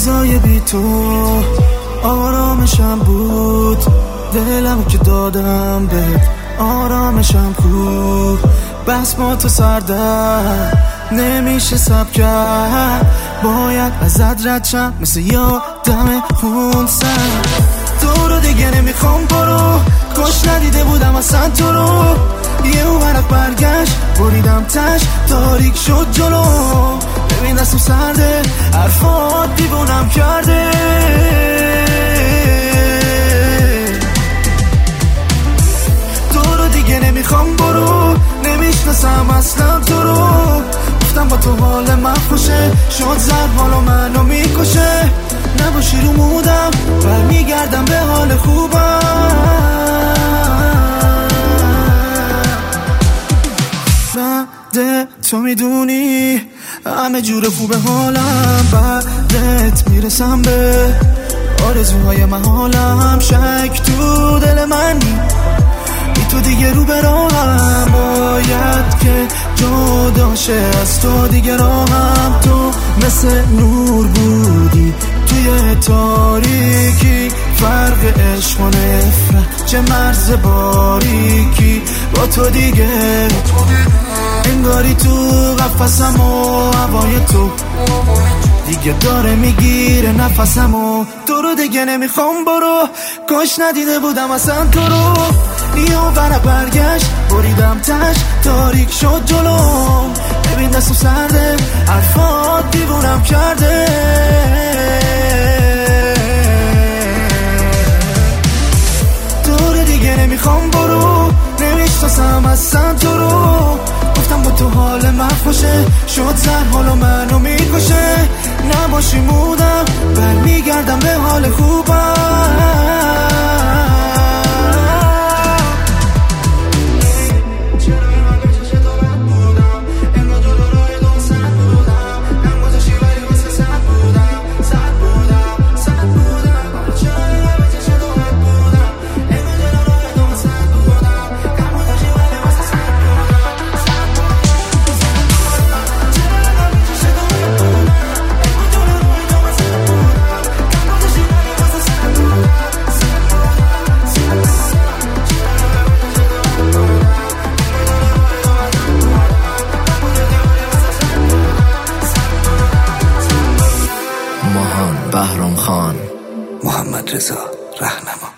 لحظای بی تو آرامشم بود، دلم که دادم بهت آرامشم کو. بس با تو سردر نمیشه سب کرد، باید ازت رد شم مثل یادم خونسن. تو رو دیگه نمیخوام برو، کاش ندیده بودم اصلا تو رو. یه ورق برگشت بریدم تش، تاریک شد جلو. ببین دستم سرده، حرفات دیوونم کرده. تو رو دیگه نمیخوام برو، نمیشناسم اصلا تو رو. گفتم با تو حال من خوشه، شد زد حالا منو میکشه. نباشی رو مودم برمیگردم به حال خوبم. بعد تو میدونی همه جور خوب حالم، بعدت میرسم به آرزوهای محالم. شک تو دل منی، بی تو دیگه رو به راهم، باید که جدا شه از تو دیگه راهم. تو مثل نور بودی توی تاریکی، فرق عشق و نفرت چه مرز باریکی. با تو دیگه انگاری تو قفسم و هوای تو دیگه داره میگیره نفسم. و تو رو دیگه نمیخوام برو، کاش ندیده بودم اصلا تو رو. یه ورق برگشت بریدم تش، تاریک شد جلو. ببین دستم سرده، حرفات دیوونم کرده. تو رو دیگه نمیخوام برو، نمیشناسم اصلا تو رو. گفتم با تو حال من خوشه، شد زر حالا منو میکشه. نباشی مودم برمیگردم به حال خوبم. بهرام خان، محمد رضا رهنما.